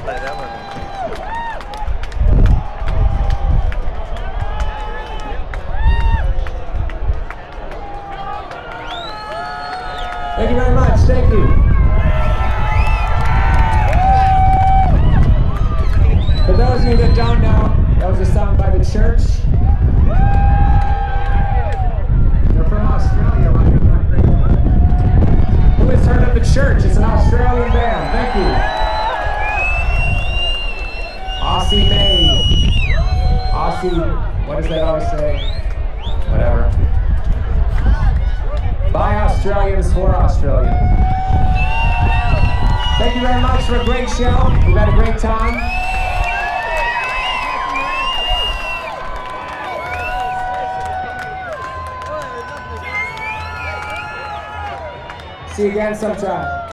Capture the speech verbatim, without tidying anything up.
play that one. Thank you very much. Thank you. For those of you that don't know, that was a song by The Church. They're from Australia, right? Who has heard of The Church? It's an Australian band. Thank you. Aussie made. Aussie, what does that always say? Whatever. By Australians for Australians. Thank you very much for a great show. We've had a great time. See you again sometime.